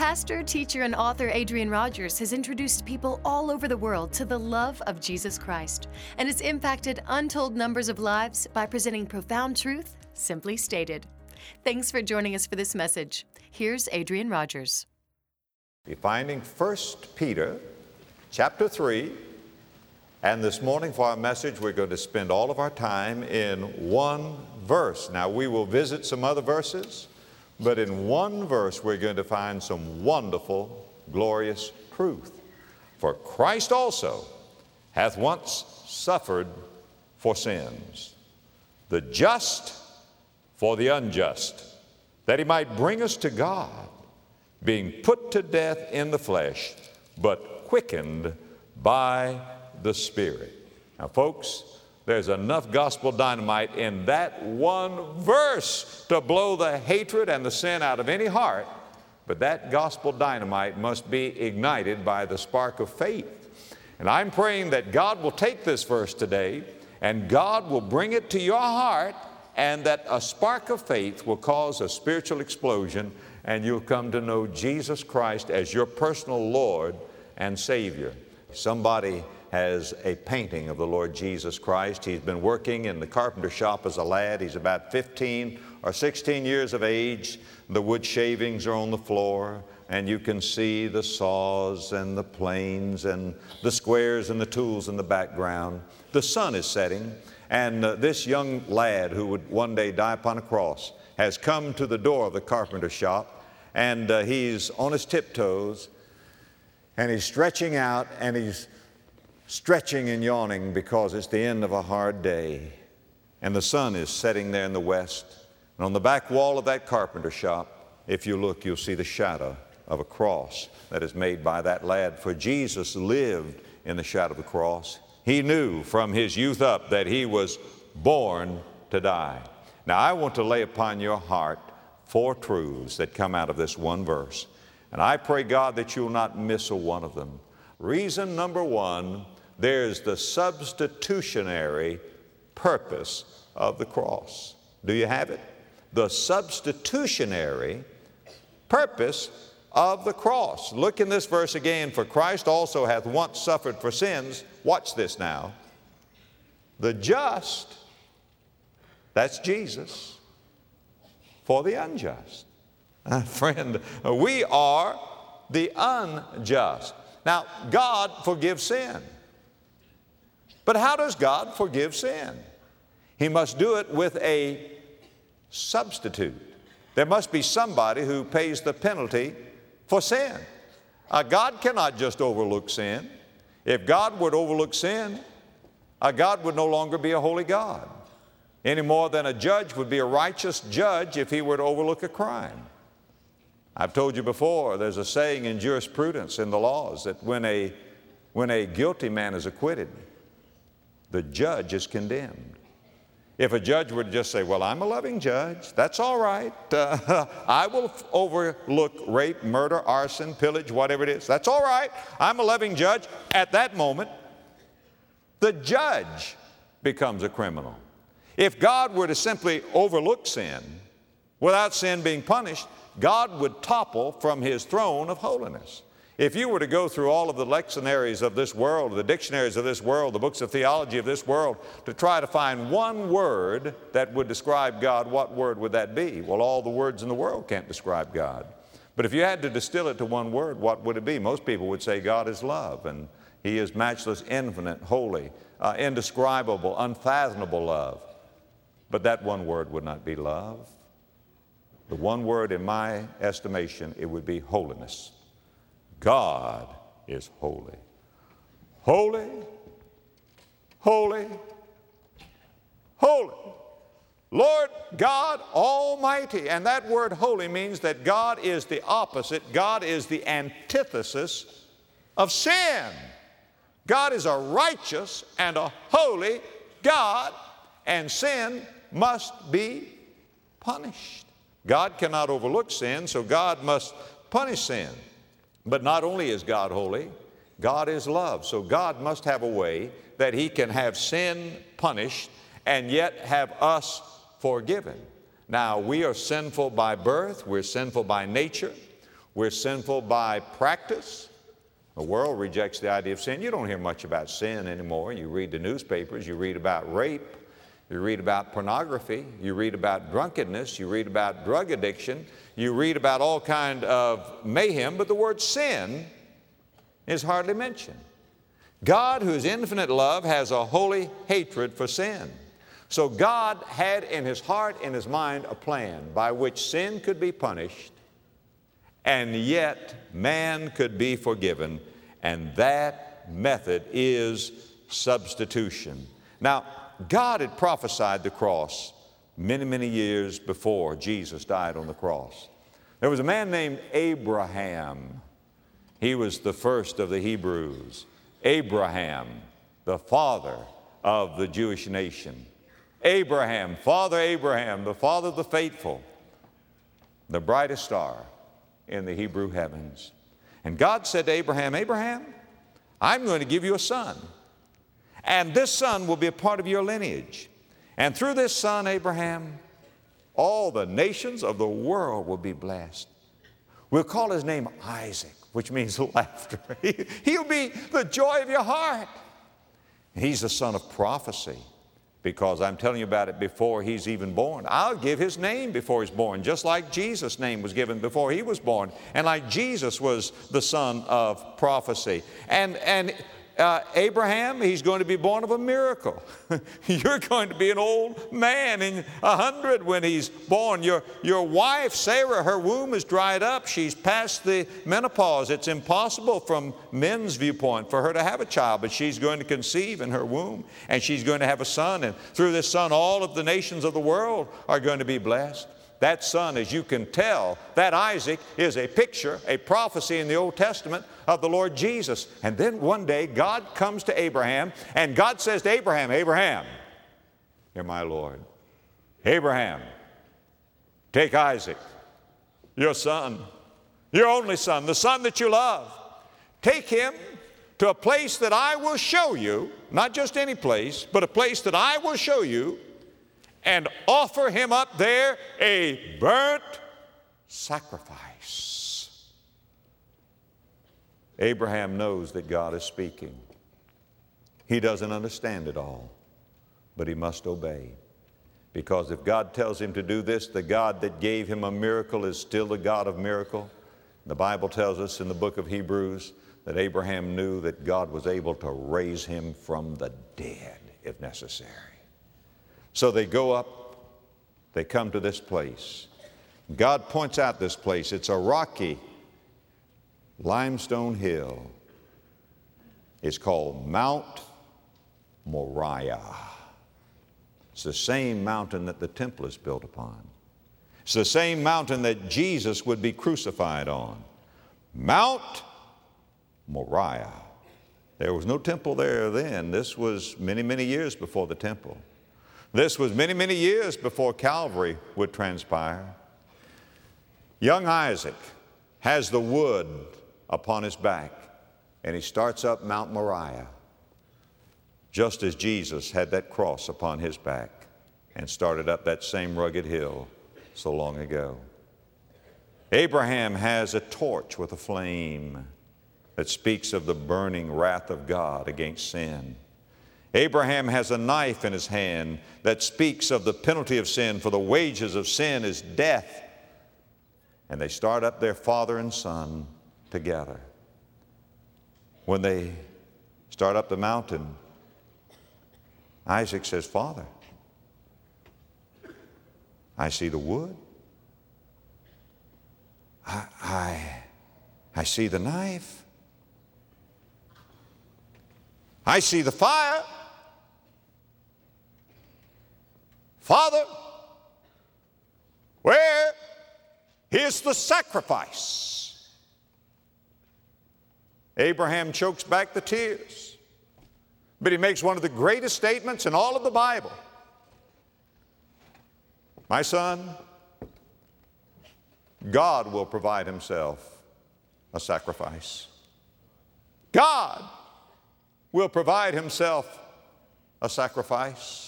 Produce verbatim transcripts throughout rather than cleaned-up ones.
Pastor, teacher, and author Adrian Rogers has introduced people all over the world to the love of Jesus Christ and has impacted untold numbers of lives by presenting profound truth, simply stated. Thanks for joining us for this message. Here's Adrian Rogers. We're finding First Peter chapter three, and this morning for our message we're going to spend all of our time in one verse. Now we will visit some other verses, but in one verse we're going to find some wonderful, glorious truth. For Christ also hath once suffered for sins, the just for the unjust, that he might bring us to God, being put to death in the flesh, but quickened by the Spirit. Now, folks, there's enough gospel dynamite in that one verse to blow the hatred and the sin out of any heart, but that gospel dynamite must be ignited by the spark of faith. And I'm praying that God will take this verse today and God will bring it to your heart, and that a spark of faith will cause a spiritual explosion, and you'll come to know Jesus Christ as your personal Lord and Savior. Somebody has a painting of the Lord Jesus Christ. He's been working in the carpenter shop as a lad. He's about fifteen or sixteen years of age. The wood shavings are on the floor, and you can see the saws and the planes and the squares and the tools in the background. The sun is setting, and uh, this young lad who would one day die upon a cross has come to the door of the carpenter shop, and uh, he's on his tiptoes, and he's stretching out, and he's stretching and yawning because it's the end of a hard day. And the sun is setting there in the west. And on the back wall of that carpenter shop, if you look, you'll see the shadow of a cross that is made by that lad. For Jesus lived in the shadow of the cross. He knew from his youth up that he was born to die. Now, I want to lay upon your heart four truths that come out of this one verse. And I pray, God, that you'll not miss a one of them. Reason number one, there's the substitutionary purpose of the cross. Do you have it? The substitutionary purpose of the cross. Look in this verse again. For Christ also hath once suffered for sins. Watch this now. The just, that's Jesus, for the unjust. Uh, friend, we are the unjust. Now, God forgives sin. But how does God forgive sin? He must do it with a substitute. There must be somebody who pays the penalty for sin. Uh, God cannot just overlook sin. If God would overlook sin, uh, God would no longer be a holy God, any more than a judge would be a righteous judge if he were to overlook a crime. I've told you before, there's a saying in jurisprudence, in the laws, that when a, when a guilty man is acquitted, the judge is condemned. If a judge were to just say, well, I'm a loving judge, that's all right. Uh, I will overlook rape, murder, arson, pillage, whatever it is. That's all right. I'm a loving judge. At that moment, the judge becomes a criminal. If God were to simply overlook sin without sin being punished, God would topple from his throne of holiness. If you were to go through all of the lectionaries of this world, the dictionaries of this world, the books of theology of this world, to try to find one word that would describe God, what word would that be? Well, all the words in the world can't describe God. But if you had to distill it to one word, what would it be? Most people would say God is love, and he is matchless, infinite, holy, uh, indescribable, unfathomable love. But that one word would not be love. The one word, in my estimation, it would be holiness. God is holy. Holy, holy, holy. Lord God Almighty. And that word holy means that God is the opposite. God is the antithesis of sin. God is a righteous and a holy God, and sin must be punished. God cannot overlook sin, so God must punish sin. But not only is God holy, God is love. So God must have a way that he can have sin punished and yet have us forgiven. Now, we are sinful by birth. We're sinful by nature. We're sinful by practice. The world rejects the idea of sin. You don't hear much about sin anymore. You read the newspapers, you read about rape, you read about pornography, you read about drunkenness, you read about drug addiction, you read about all kind of mayhem, but the word sin is hardly mentioned. God, who is infinite love, has a holy hatred for sin. So God had in His heart, in His mind, a plan by which sin could be punished, and yet man could be forgiven, and that method is substitution. Now, God had prophesied the cross many, many years before Jesus died on the cross. There was a man named Abraham. He was the first of the Hebrews. Abraham, the father of the Jewish nation. Abraham, Father Abraham, the father of the faithful, the brightest star in the Hebrew heavens. And God said to Abraham, Abraham, I'm going to give you a son, and this son will be a part of your lineage. And through this son, Abraham, all the nations of the world will be blessed. We'll call his name Isaac, which means laughter. He'll be the joy of your heart. He's the son of prophecy, because I'm telling you about it before he's even born. I'll give his name before he's born, just like Jesus' name was given before he was born, and like Jesus was the son of prophecy. And, and uh, Abraham, he's going to be born of a miracle. You're going to be an old man in a hundred when he's born. Your, your wife, Sarah, her womb is dried up. She's past the menopause. It's impossible from men's viewpoint for her to have a child, but she's going to conceive in her womb, and she's going to have a son, and through this son, all of the nations of the world are going to be blessed. That son, as you can tell, that Isaac is a picture, a prophecy in the Old Testament of the Lord Jesus. And then one day, God comes to Abraham, and God says to Abraham, Abraham, hear my Lord. Abraham, take Isaac, your son, your only son, the son that you love. Take him to a place that I will show you, not just any place, but a place that I will show you, and offer him up there a burnt sacrifice. Abraham knows that God is speaking. He doesn't understand it all, but he must obey. Because if God tells him to do this, the God that gave him a miracle is still the God of miracle. The Bible tells us in the book of Hebrews that Abraham knew that God was able to raise him from the dead if necessary. So they go up, they come to this place. God points out this place. It's a rocky limestone hill. It's called Mount Moriah. It's the same mountain that the temple is built upon. It's the same mountain that Jesus would be crucified on. Mount Moriah. There was no temple there then. This was many, many years before the temple. This was many, many years before Calvary would transpire. Young Isaac has the wood upon his back, and he starts up Mount Moriah, just as Jesus had that cross upon his back and started up that same rugged hill so long ago. Abraham has a torch with a flame that speaks of the burning wrath of God against sin. Abraham has a knife in his hand that speaks of the penalty of sin, for the wages of sin is death. And they start up their father and son together. When they start up the mountain, Isaac says, Father, I see the wood. I, I, I see the knife. I see the fire. Father, where is the sacrifice? Abraham chokes back the tears, but he makes one of the greatest statements in all of the Bible. My son, God will provide himself a sacrifice. God will provide himself a sacrifice.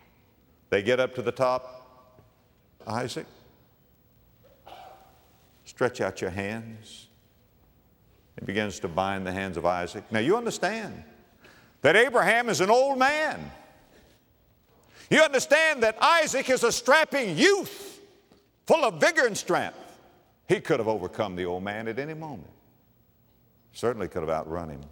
They get up to the top. Isaac, Stretch out your hands. He begins to bind the hands of Isaac. Now you understand that Abraham is an old man. You understand that Isaac is a strapping youth, full of vigor and strength. He could have overcome the old man at any moment. Certainly could have outrun him.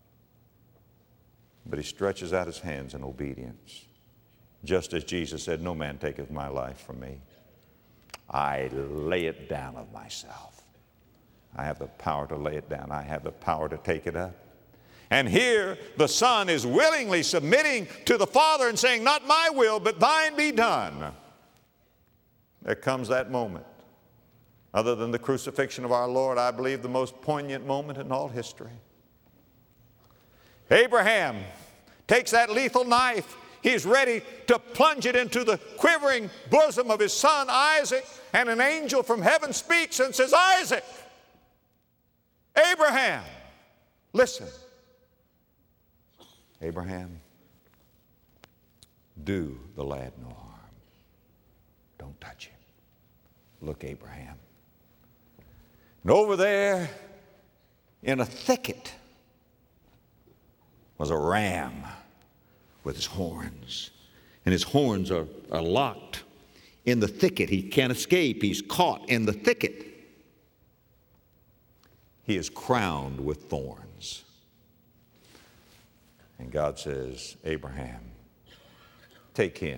But he stretches out his hands in obedience. Just as Jesus said, no man taketh my life from me. I lay it down of myself. I have the power to lay it down. I have the power to take it up. And here the Son is willingly submitting to the Father and saying, not my will, but thine be done. There comes that moment. Other than the crucifixion of our Lord, I believe the most poignant moment in all history. Abraham takes that lethal knife. He's ready to plunge it into the quivering bosom of his son Isaac, and an angel from heaven speaks and says, Isaac, Abraham, listen. Abraham, do the lad no harm. Don't touch him. Look, Abraham. And over there in a thicket was a ram with his horns. And his horns are, are locked in the thicket. He can't escape. He's caught in the thicket. He is crowned with thorns. And God says, Abraham, take him.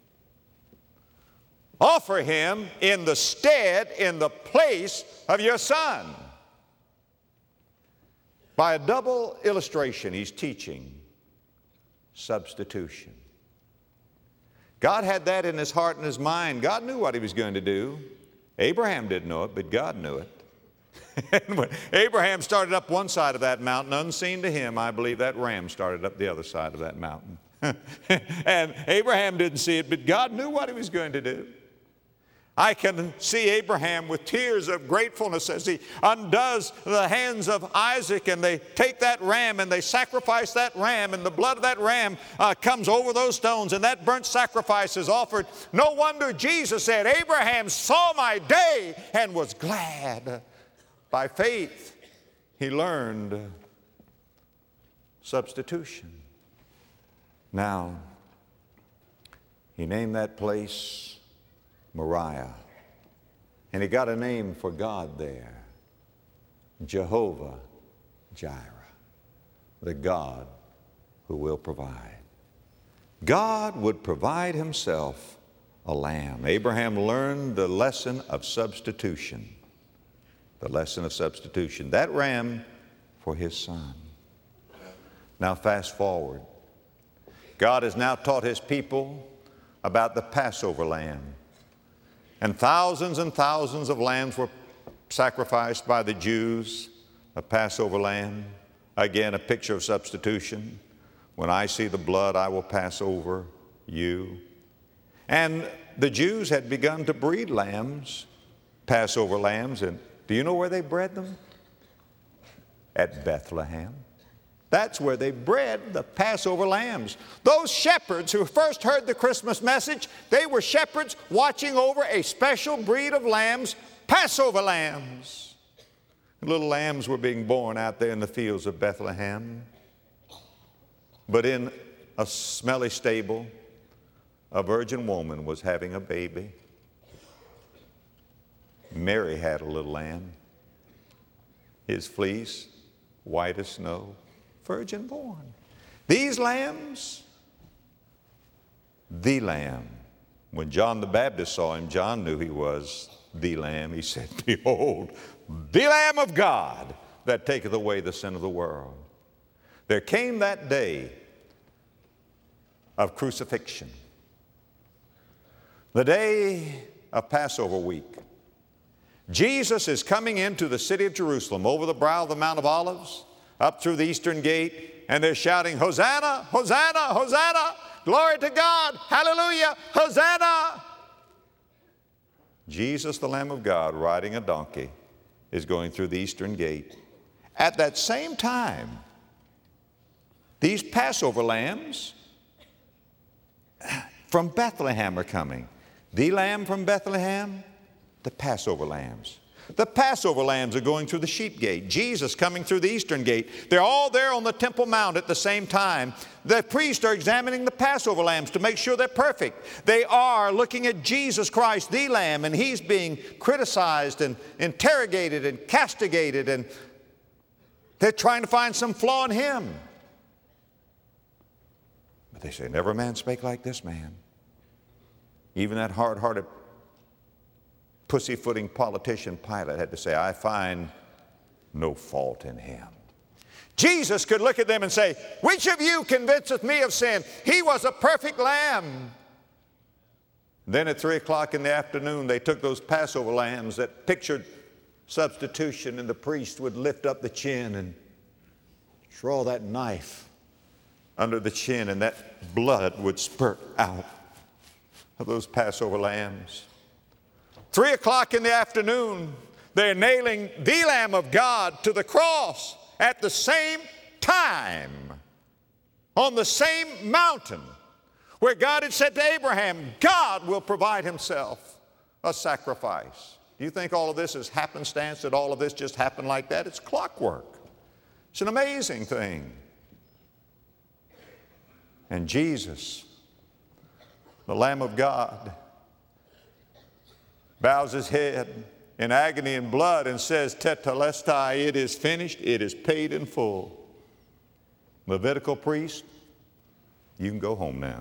Offer him in the stead, in the place of your son. By a double illustration, he's teaching substitution. God had that in his heart and his mind. God knew what he was going to do. Abraham didn't know it, but God knew it. And when Abraham started up one side of that mountain, unseen to him, I believe that ram started up the other side of that mountain. And Abraham didn't see it, but God knew what he was going to do. I can see Abraham with tears of gratefulness as he undoes the hands of Isaac, and they take that ram and they sacrifice that ram, and the blood of that ram uh, comes over those stones, and that burnt sacrifice is offered. No wonder Jesus said, Abraham saw my day and was glad. By faith, he learned substitution. Now, he named that place Moriah. And he got a name for God there, Jehovah Jireh, the God who will provide. God would provide himself a lamb. Abraham learned the lesson of substitution. The lesson of substitution. That ram for his son. Now fast forward. God has now taught his people about the Passover lamb. And thousands and thousands of lambs were sacrificed by the Jews, a Passover lamb. Again, a picture of substitution. When I see the blood, I will pass over you. And the Jews had begun to breed lambs, Passover lambs, and do you know where they bred them? At Bethlehem. That's where they bred the Passover lambs. Those shepherds who first heard the Christmas message, they were shepherds watching over a special breed of lambs, Passover lambs. Little lambs were being born out there in the fields of Bethlehem. But in a smelly stable, a virgin woman was having a baby. Mary had a little lamb, his fleece white as snow, virgin born. These lambs, the lamb. When John the Baptist saw him, John knew he was the lamb. He said, behold, the Lamb of God that taketh away the sin of the world. There came that day of crucifixion, the day of Passover week. Jesus is coming into the city of Jerusalem over the brow of the Mount of Olives, up through the eastern gate, and they're shouting, Hosanna, Hosanna, Hosanna, glory to God, hallelujah, Hosanna. Jesus, the Lamb of God, riding a donkey, is going through the eastern gate. At that same time, these Passover lambs from Bethlehem are coming. The lamb from Bethlehem, the Passover lambs. The Passover lambs are going through the sheep gate. Jesus coming through the eastern gate. They're all there on the Temple Mount at the same time. The priests are examining the Passover lambs to make sure they're perfect. They are looking at Jesus Christ, the Lamb, and He's being criticized and interrogated and castigated, and they're trying to find some flaw in Him. But they say, never man spake like this man. Even that hard-hearted, pussyfooting politician Pilate had to say, I find no fault in Him. Jesus could look at them and say, which of you convinceth me of sin? He was a perfect lamb. Then at three o'clock in the afternoon, they took those Passover lambs that pictured substitution, and the priest would lift up the chin and draw that knife under the chin, and that blood would spurt out of those Passover lambs. Three o'clock in the afternoon, they're nailing the Lamb of God to the cross at the same time, on the same mountain where God had said to Abraham, God will provide Himself a sacrifice. Do you think all of this is happenstance, that all of this just happened like that? It's clockwork. It's an amazing thing. And Jesus, the Lamb of God, bows His head in agony and blood and says, Tetelestai, it is finished, it is paid in full. Levitical priest, you can go home now.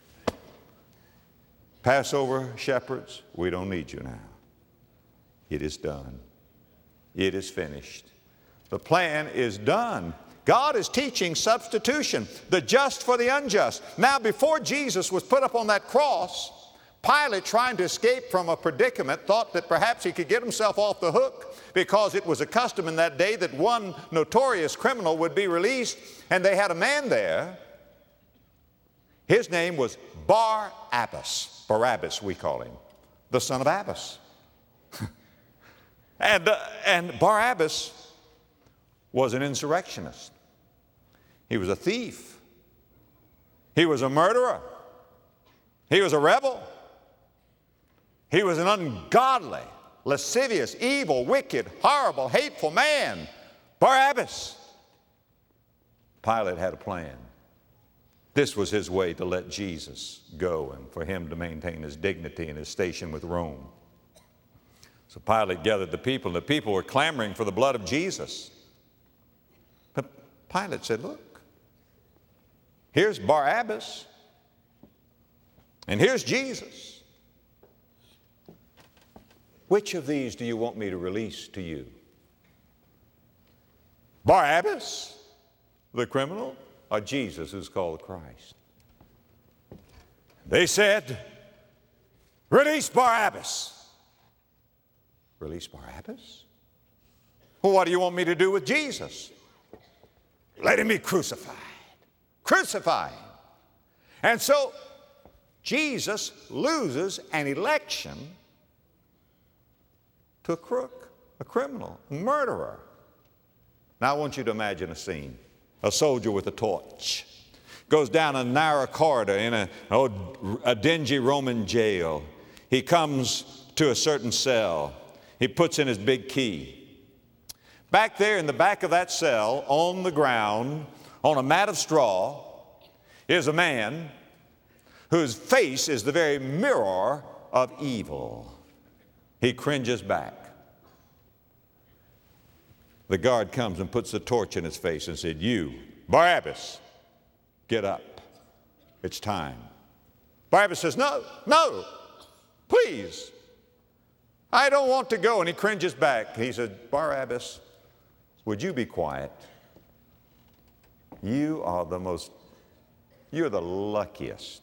Passover shepherds, we don't need you now. It is done. It is finished. The plan is done. God is teaching substitution, the just for the unjust. Now, before Jesus was put up on that cross, Pilate, trying to escape from a predicament, thought that perhaps he could get himself off the hook, because it was a custom in that day that one notorious criminal would be released, and they had a man there. His name was Barabbas. Barabbas, we call him, the son of Abbas. and, uh, and Barabbas was an insurrectionist. He was a thief. He was a murderer. He was a rebel. He was an ungodly, lascivious, evil, wicked, horrible, hateful man. Barabbas. Pilate had a plan. This was his way to let Jesus go and for him to maintain his dignity and his station with Rome. So Pilate gathered the people, and the people were clamoring for the blood of Jesus. But Pilate said, look, here's Barabbas, and here's Jesus. Which of these do you want me to release to you? Barabbas, the criminal, or Jesus, who's called Christ? They said, release Barabbas. Release Barabbas? Well, what do you want me to do with Jesus? Let him be crucified. Crucify him. And so Jesus loses an election to a crook, a criminal, a murderer. Now I want you to imagine a scene. A soldier with a torch goes down a narrow corridor in a, oh, a dingy Roman jail. He comes to a certain cell. He puts in his big key. Back there in the back of that cell, on the ground, on a mat of straw, is a man whose face is the very mirror of evil. He cringes back. The guard comes and puts the torch in his face and said, you, Barabbas, get up. It's time. Barabbas says, no, no, please. I don't want to go. And he cringes back. He said, Barabbas, would you be quiet? You are the most, you're the luckiest,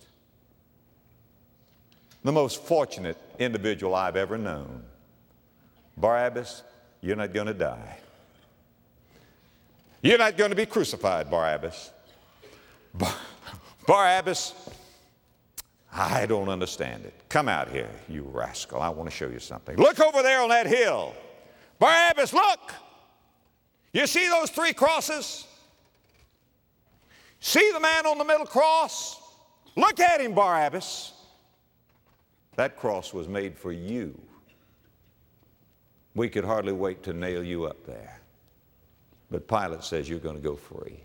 the most fortunate individual I've ever known. Barabbas, you're not going to die. You're not going to be crucified, Barabbas. Bar- Barabbas, I don't understand it. Come out here, you rascal. I want to show you something. Look over there on that hill. Barabbas, look. You see those three crosses? See the man on the middle cross? Look at him, Barabbas. That cross was made for you. We could hardly wait to nail you up there. But Pilate says you're going to go free.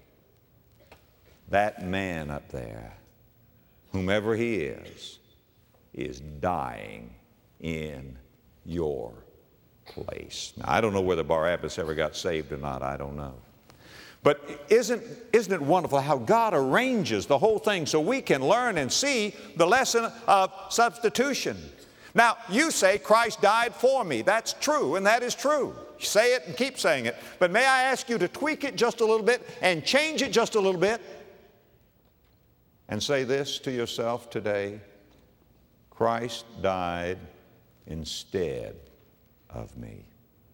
That man up there, whomever he is, is dying in your place. Now, I don't know whether Barabbas ever got saved or not. I don't know. But isn't, isn't it wonderful how God arranges the whole thing so we can learn and see the lesson of substitution? Now, you say Christ died for me. That's true, and that is true. Say it and keep saying it. But may I ask you to tweak it just a little bit and change it just a little bit and say this to yourself today: Christ died instead of me.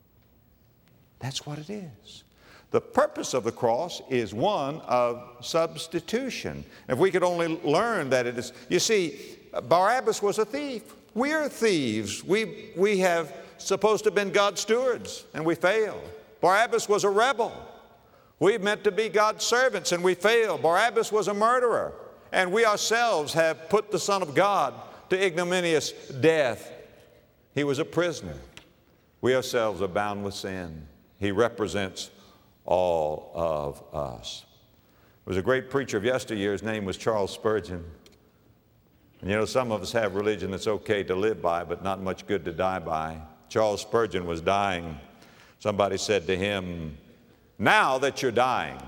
That's what it is. The purpose of the cross is one of substitution. If we could only learn that it is, you see, Barabbas was a thief. We're thieves. We, we have supposed to have been God's stewards, and we failed. Barabbas was a rebel. We meant to be God's servants, and we failed. Barabbas was a murderer, and we ourselves have put the Son of God to ignominious death. He was a prisoner. We ourselves are bound with sin. He represents all of us. There was a great preacher of yesteryear. His name was Charles Spurgeon. And you know, some of us have religion that's okay to live by, but not much good to die by. Charles Spurgeon was dying. Somebody said to him, now that you're dying,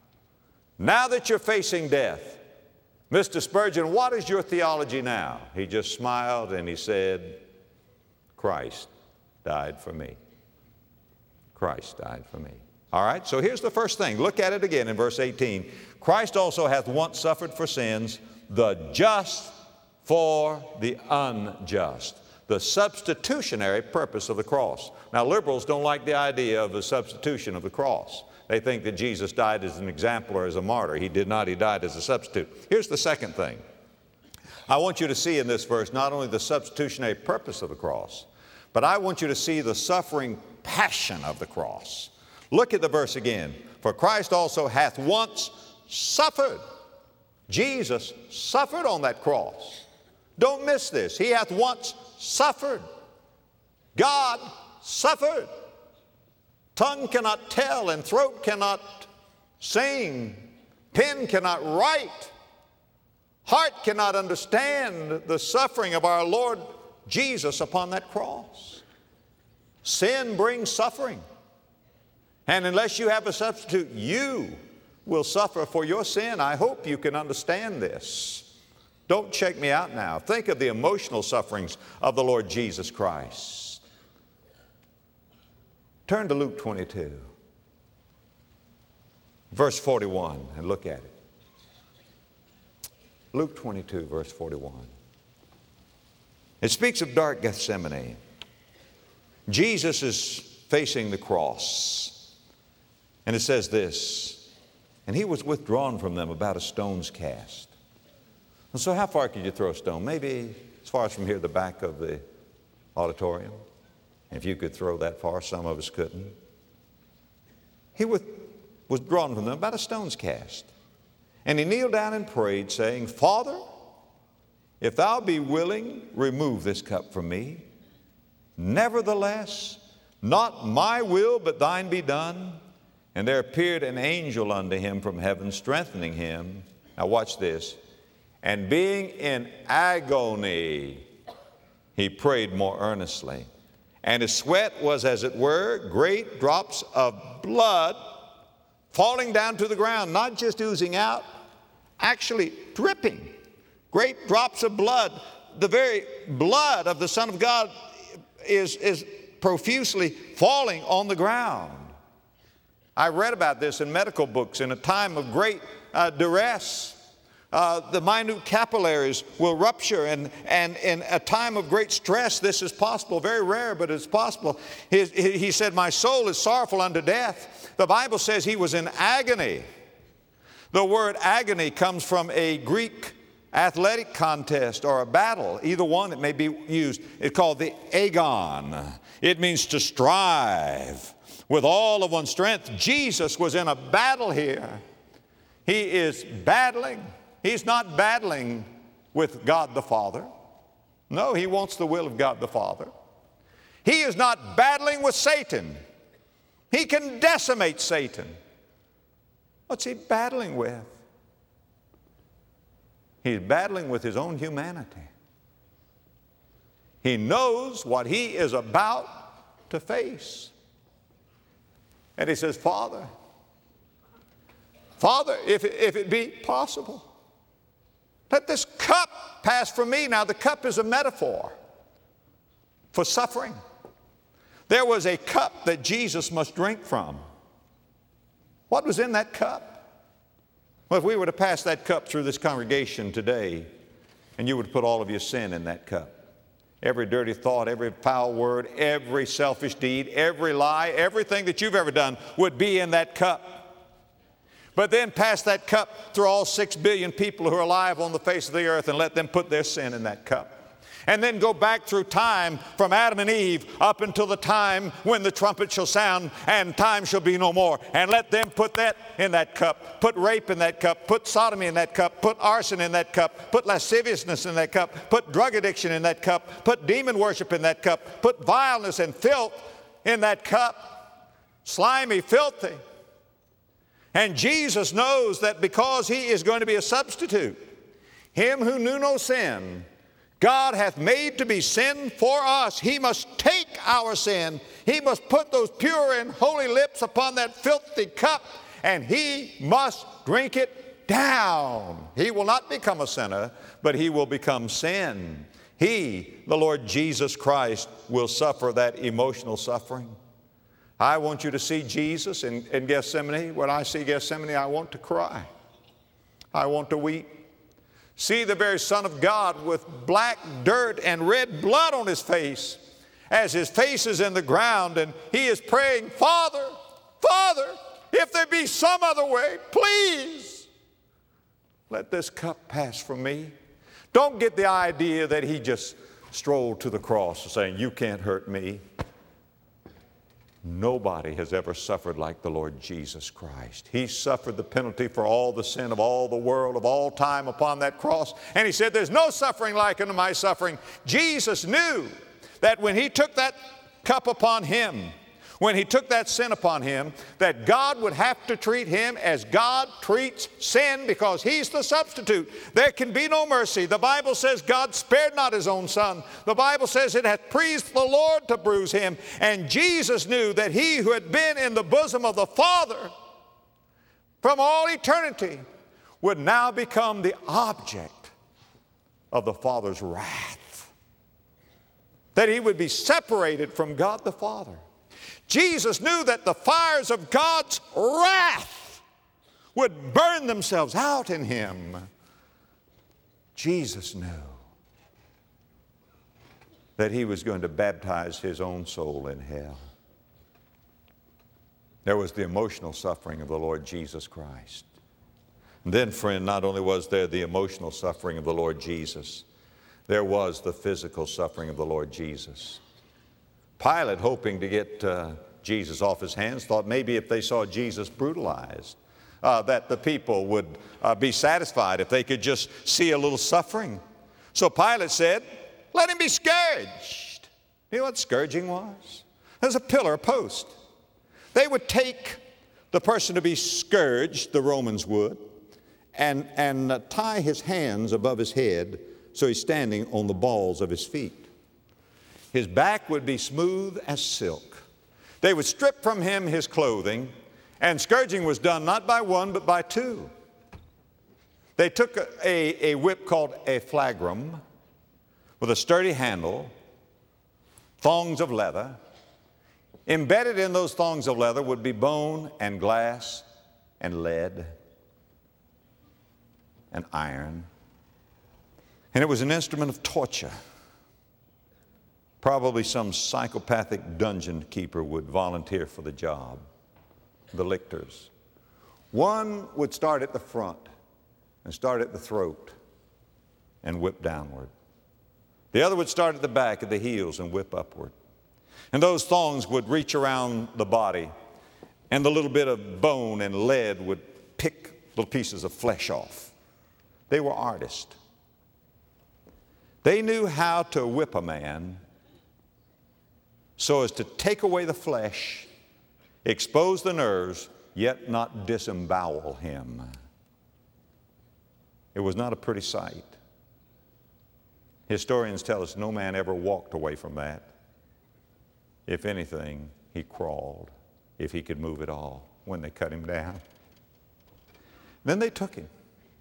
now that you're facing death, Mister Spurgeon, what is your theology now? He just smiled and he said, Christ died for me. Christ died for me. All right, so here's the first thing. Look at it again in verse eighteen. Christ also hath once suffered for sins, the just for the unjust. The substitutionary purpose of the cross. Now, liberals don't like the idea of the substitution of the cross. They think that Jesus died as an example or as a martyr. He did not. He died as a substitute. Here's the second thing. I want you to see in this verse not only the substitutionary purpose of the cross, but I want you to see the suffering passion of the cross. Look at the verse again. For Christ also hath once suffered. Jesus suffered on that cross. Don't miss this. He hath once suffered. God suffered. Tongue cannot tell and throat cannot sing. Pen cannot write. Heart cannot understand the suffering of our Lord Jesus upon that cross. Sin brings suffering. And unless you have a substitute, you will suffer for your sin. I hope you can understand this. Don't check me out now. Think of the emotional sufferings of the Lord Jesus Christ. Turn to Luke twenty-two, verse forty-one, and look at it. Luke twenty-two, verse forty-one. It speaks of dark Gethsemane. Jesus is facing the cross. And it says this, and he was withdrawn from them about a stone's cast. And so how far could you throw a stone? Maybe as far as from here, the back of the auditorium. If you could throw that far, some of us couldn't. He was withdrawn from them about a stone's cast. And he kneeled down and prayed, saying, Father, if thou be willing, remove this cup from me. Nevertheless, not my will, but thine be done. And there appeared an angel unto him from heaven, strengthening him. Now watch this. And being in agony, he prayed more earnestly. And his sweat was, as it were, great drops of blood falling down to the ground, not just oozing out, actually dripping. Great drops of blood. The very blood of the Son of God is, is profusely falling on the ground. I read about this in medical books. In a time of great uh, duress, uh, the minute capillaries will rupture, and, and in a time of great stress, this is possible. Very rare, but it's possible. He, he said, my soul is sorrowful unto death. The Bible says he was in agony. The word agony comes from a Greek athletic contest or a battle. Either one, it may be used. It's called the agon. It means to strive with all of one's strength. Jesus was in a battle here. He is battling. He's not battling with God the Father. No, he wants the will of God the Father. He is not battling with Satan. He can decimate Satan. What's he battling with? He's battling with his own humanity. He knows what he is about to face. And he says, Father, Father, if it, if it be possible, let this cup pass from me. Now, the cup is a metaphor for suffering. There was a cup that Jesus must drink from. What was in that cup? Well, if we were to pass that cup through this congregation today, and you would put all of your sin in that cup, every dirty thought, every foul word, every selfish deed, every lie, everything that you've ever done would be in that cup. But then pass that cup through all six billion people who are alive on the face of the earth and let them put their sin in that cup. And then go back through time from Adam and Eve up until the time when the trumpet shall sound and time shall be no more. And let them put that in that cup. Put rape in that cup. Put sodomy in that cup. Put arson in that cup. Put lasciviousness in that cup. Put drug addiction in that cup. Put demon worship in that cup. Put vileness and filth in that cup. Slimy, filthy. And Jesus knows that because he is going to be a substitute, him who knew no sin, God hath made to be sin for us. He must take our sin. He must put those pure and holy lips upon that filthy cup, and he must drink it down. He will not become a sinner, but he will become sin. He, the Lord Jesus Christ, will suffer that emotional suffering. I want you to see Jesus in, in Gethsemane. When I see Gethsemane, I want to cry. I want to weep. See the very Son of God with black dirt and red blood on his face as his face is in the ground, and he is praying, Father, Father, if there be some other way, please let this cup pass from me. Don't get the idea that he just strolled to the cross saying, you can't hurt me. Nobody has ever suffered like the Lord Jesus Christ. He suffered the penalty for all the sin of all the world, of all time upon that cross. And he said, there's no suffering like unto my suffering. Jesus knew that when he took that cup upon him, when he took that sin upon him, that God would have to treat him as God treats sin because he's the substitute. There can be no mercy. The Bible says God spared not his own son. The Bible says it hath pleased the Lord to bruise him. And Jesus knew that he who had been in the bosom of the Father from all eternity would now become the object of the Father's wrath. That he would be separated from God the Father. Jesus knew that the fires of God's wrath would burn themselves out in him. Jesus knew that he was going to baptize his own soul in hell. There was the emotional suffering of the Lord Jesus Christ. And then, friend, not only was there the emotional suffering of the Lord Jesus, there was the physical suffering of the Lord Jesus. Pilate, hoping to get uh, Jesus off his hands, thought maybe if they saw Jesus brutalized, uh, that the people would uh, be satisfied if they could just see a little suffering. So Pilate said, let him be scourged. You know what scourging was? There's a pillar, a post. They would take the person to be scourged, the Romans would, and, and uh, tie his hands above his head so he's standing on the balls of his feet. His back would be smooth as silk. They would strip from him his clothing, and scourging was done not by one but by two. They took a, a, a whip called a flagrum with a sturdy handle, thongs of leather. Embedded in those thongs of leather would be bone and glass and lead and iron. And it was an instrument of torture. Probably some psychopathic dungeon keeper would volunteer for the job, the lictors. One would start at the front and start at the throat and whip downward. The other would start at the back, at the heels, and whip upward. And those thongs would reach around the body, and the little bit of bone and lead would pick little pieces of flesh off. They were artists. They knew how to whip a man so as to take away the flesh, expose the nerves, yet not disembowel him. It was not a pretty sight. Historians tell us no man ever walked away from that. If anything, he crawled, if he could move at all, when they cut him down. Then they took him.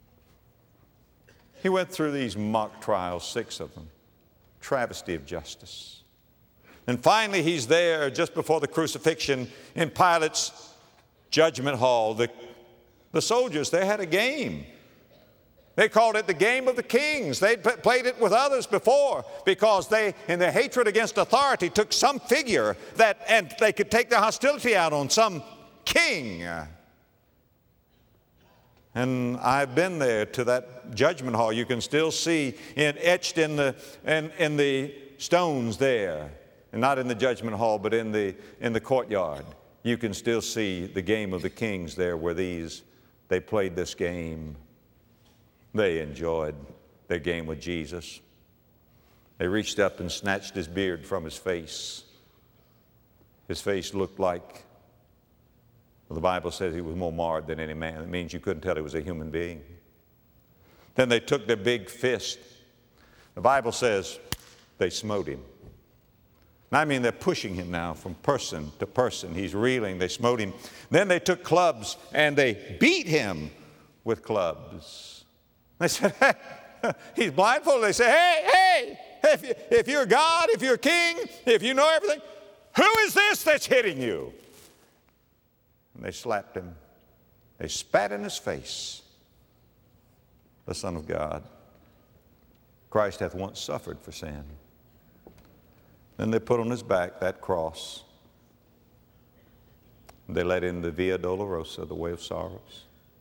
He went through these mock trials, six of them, travesty of justice. And finally, he's there just before the crucifixion in Pilate's judgment hall. The, the soldiers, they had a game. They called it the game of the kings. They'd p- played it with others before because they, in their hatred against authority, took some figure that, and they could take their hostility out on some king. And I've been there to that judgment hall. You can still see it etched in the, in, in the stones there. And not in the judgment hall, but in the, in the courtyard. You can still see the game of the kings there where these, they played this game. They enjoyed their game with Jesus. They reached up and snatched his beard from his face. His face looked like, well, the Bible says he was more marred than any man. It means you couldn't tell he was a human being. Then they took their big fist. The Bible says they smote him. And I mean, they're pushing him now from person to person. He's reeling. They smote him. Then they took clubs and they beat him with clubs. They said, hey, he's blindfolded. They say, hey, hey, if, you, if you're God, if you're king, if you know everything, who is this that's hitting you? And they slapped him. They spat in his face. The Son of God. Christ hath once suffered for sin. Then they put on his back that cross. They led him the Via Dolorosa, the way of sorrows.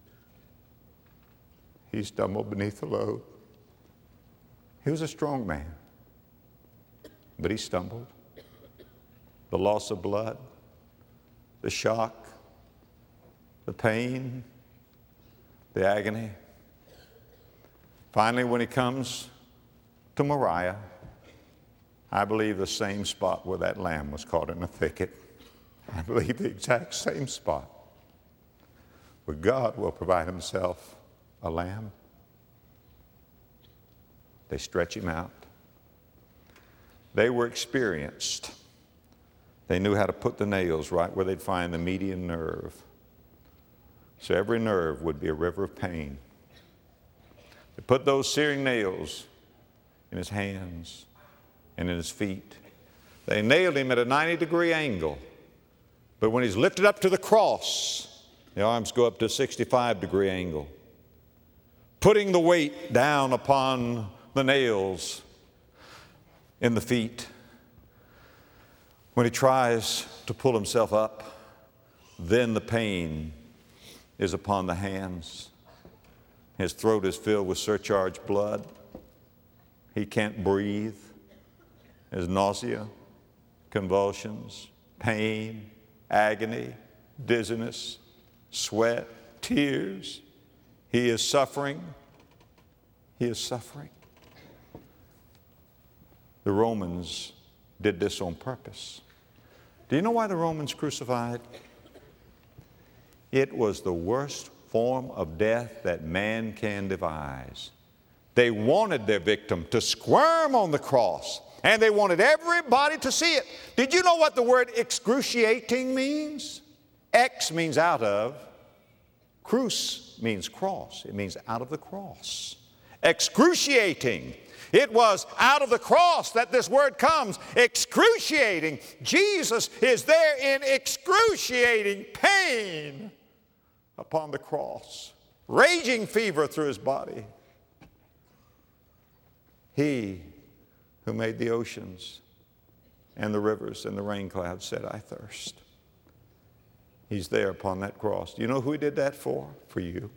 He stumbled beneath the load. He was a strong man, but he stumbled. The loss of blood, the shock, the pain, the agony. Finally, when he comes to Moriah, I believe the same spot where that lamb was caught in the thicket. I believe the exact same spot where God will provide himself a lamb. They stretch him out. They were experienced. They knew how to put the nails right where they'd find the median nerve. So every nerve would be a river of pain. They put those searing nails in his hands and in his feet. They nailed him at a ninety degree angle. But when he's lifted up to the cross, the arms go up to a sixty-five degree angle, putting the weight down upon the nails in the feet. When he tries to pull himself up, then the pain is upon the hands. His throat is filled with surcharged blood. He can't breathe. There's nausea, convulsions, pain, agony, dizziness, sweat, tears. He is suffering. He is suffering. The Romans did this on purpose. Do you know why the Romans crucified? It was the worst form of death that man can devise. They wanted their victim to squirm on the cross, and they wanted everybody to see it. Did you know what the word excruciating means? Ex means out of. Cruce means cross. It means out of the cross. Excruciating. It was out of the cross that this word comes. Excruciating. Jesus is there in excruciating pain upon the cross. Raging fever through his body. He who made the oceans and the rivers and the rain clouds said, I thirst. He's there upon that cross. Do you know who he did that for? For you.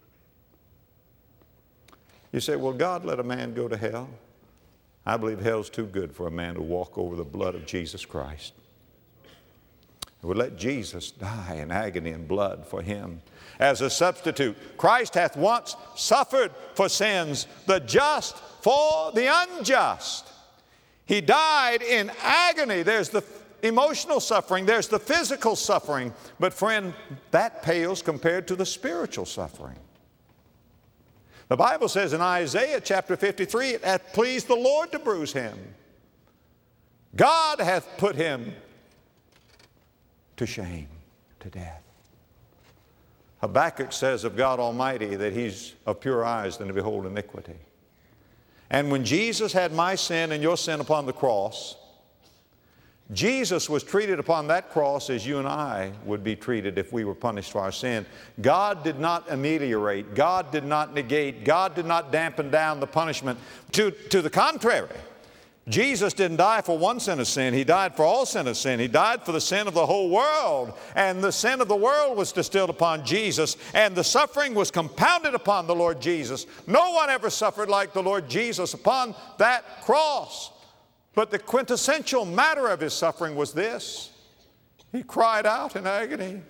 You say, well, God let a man go to hell. I believe hell's too good for a man to walk over the blood of Jesus Christ. It would let Jesus die in agony and blood for him as a substitute. Christ hath once suffered for sins, the just for the unjust. He died in agony. There's the emotional suffering. There's the physical suffering. But friend, that pales compared to the spiritual suffering. The Bible says in Isaiah chapter fifty-three, it hath pleased the Lord to bruise him. God hath put him to shame, to death. Habakkuk says of God Almighty that He's of purer eyes than to behold iniquity. And when Jesus had my sin and your sin upon the cross, Jesus was treated upon that cross as you and I would be treated if we were punished for our sin. God did not ameliorate. God did not negate. God did not dampen down the punishment. To, to the contrary, Jesus didn't die for one sin of sin. He died for all sin of sin. He died for the sin of the whole world. And the sin of the world was distilled upon Jesus. And the suffering was compounded upon the Lord Jesus. No one ever suffered like the Lord Jesus upon that cross. But the quintessential matter of His suffering was this. He cried out in agony,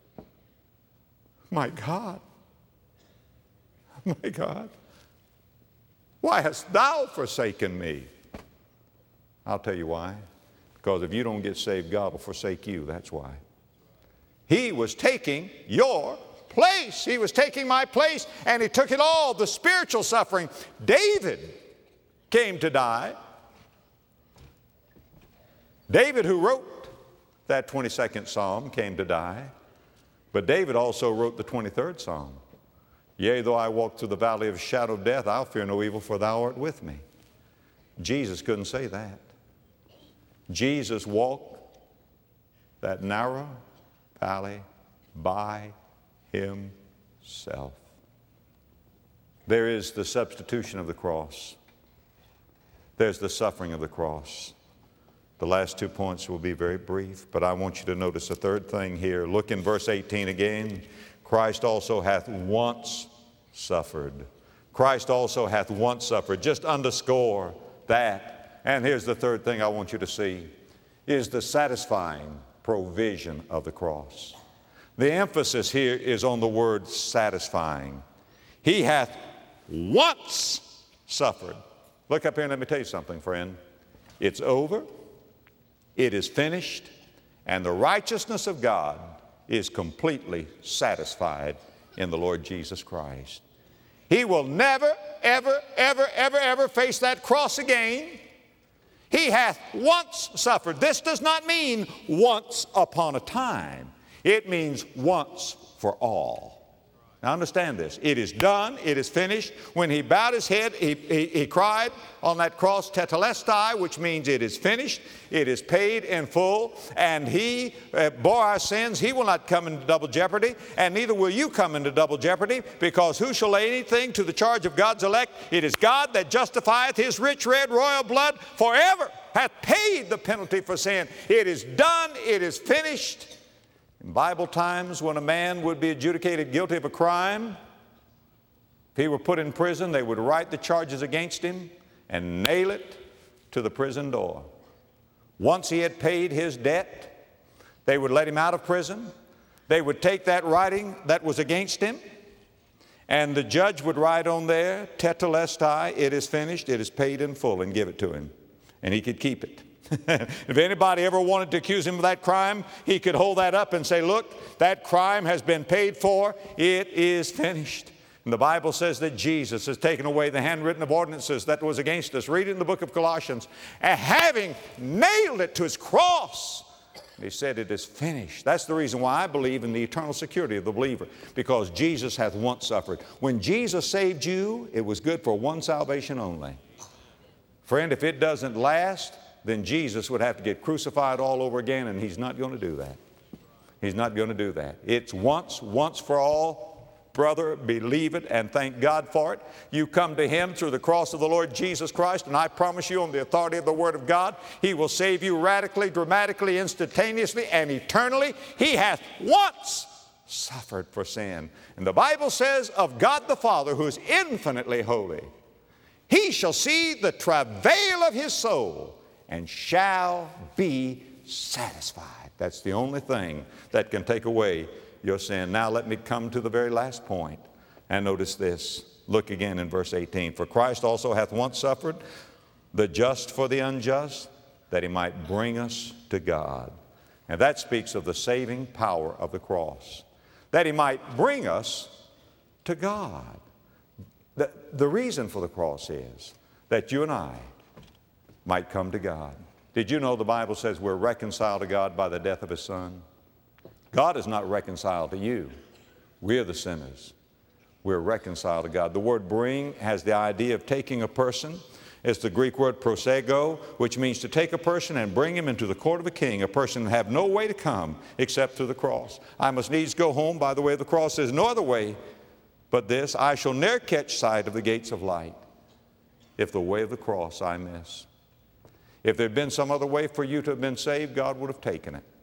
my God, my God, why hast thou forsaken me? I'll tell you why. Because if you don't get saved, God will forsake you. That's why. He was taking your place. He was taking my place, and He took it all, the spiritual suffering. David came to die. David, who wrote that twenty-second Psalm, came to die. But David also wrote the twenty-third Psalm. Yea, though I walk through the valley of shadow of death, I'll fear no evil, for thou art with me. Jesus couldn't say that. Jesus walked that narrow valley by Himself. There is the substitution of the cross. There's the suffering of the cross. The last two points will be very brief, but I want you to notice a third thing here. Look in verse eighteen again. Christ also hath once suffered. Christ also hath once suffered. Just underscore that. And here's the third thing I want you to see, is the satisfying provision of the cross. The emphasis here is on the word satisfying. He hath once suffered. Look up here and let me tell you something, friend. It's over. It is finished, and the righteousness of God is completely satisfied in the Lord Jesus Christ. He will never, ever, ever, ever, ever face that cross again. He hath once suffered. This does not mean once upon a time. It means once for all. Now understand this. It is done. It is finished. When He bowed His head, He, he, he cried on that cross, tetelestai, which means it is finished. It is paid in full. And He uh, bore our sins. He will not come into double jeopardy. And neither will you come into double jeopardy, because who shall lay anything to the charge of God's elect? It is God that justifieth. His rich red royal blood forever hath paid the penalty for sin. It is done. It is finished. In Bible times, when a man would be adjudicated guilty of a crime, if he were put in prison, they would write the charges against him and nail it to the prison door. Once he had paid his debt, they would let him out of prison. They would take that writing that was against him, and the judge would write on there, tetelestai, it is finished, it is paid in full, and give it to him, and he could keep it. If anybody ever wanted to accuse him of that crime, he could hold that up and say, look, that crime has been paid for. It is finished. And the Bible says that Jesus has taken away the handwritten of ordinances that was against us. Read it in the book of Colossians. And having nailed it to His cross, He said, it is finished. That's the reason why I believe in the eternal security of the believer, because Jesus hath once suffered. When Jesus saved you, it was good for one salvation only. Friend, if it doesn't last, then Jesus would have to get crucified all over again, and He's not going to do that. He's not going to do that. It's once, once for all. Brother, believe it and thank God for it. You come to Him through the cross of the Lord Jesus Christ, and I promise you on the authority of the Word of God, He will save you radically, dramatically, instantaneously, and eternally. He hath once suffered for sin. And the Bible says of God the Father, who is infinitely holy, He shall see the travail of His soul, and shall be satisfied. That's the only thing that can take away your sin. Now let me come to the very last point. And notice this. Look again in verse eighteen. For Christ also hath once suffered, the just for the unjust, that he might bring us to God. And that speaks of the saving power of the cross, that he might bring us to God. The, the reason for the cross is that you and I might come to God. Did you know the Bible says we're reconciled to God by the death of His Son? God is not reconciled to you. We're the sinners. We're reconciled to God. The word bring has the idea of taking a person. It's the Greek word prosego, which means to take a person and bring him into the court of a king, a person have no way to come except through the cross. I must needs go home by the way of the cross. There's no other way but this. I shall ne'er catch sight of the gates of light if the way of the cross I miss. If there had been some other way for you to have been saved, God would have taken it.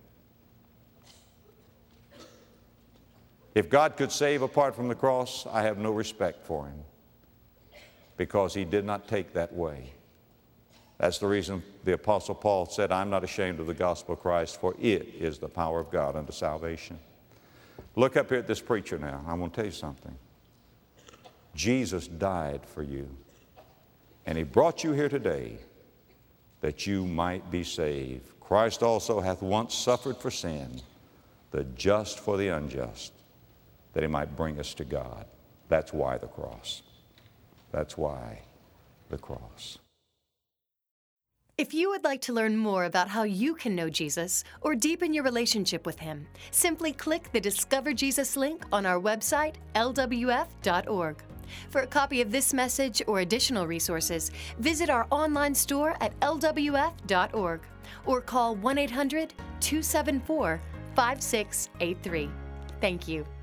If God could save apart from the cross, I have no respect for Him, because He did not take that way. That's the reason the Apostle Paul said, I'm not ashamed of the gospel of Christ, for it is the power of God unto salvation. Look up here at this preacher now. I want to tell you something. Jesus died for you, and He brought you here today that you might be saved. Christ also hath once suffered for sin, the just for the unjust, that He might bring us to God. That's why the cross. That's why the cross. If you would like to learn more about how you can know Jesus or deepen your relationship with Him, simply click the Discover Jesus link on our website, L W F dot org. For a copy of this message or additional resources, visit our online store at L W F dot org or call one eight hundred, two seven four, five six eight three. Thank you.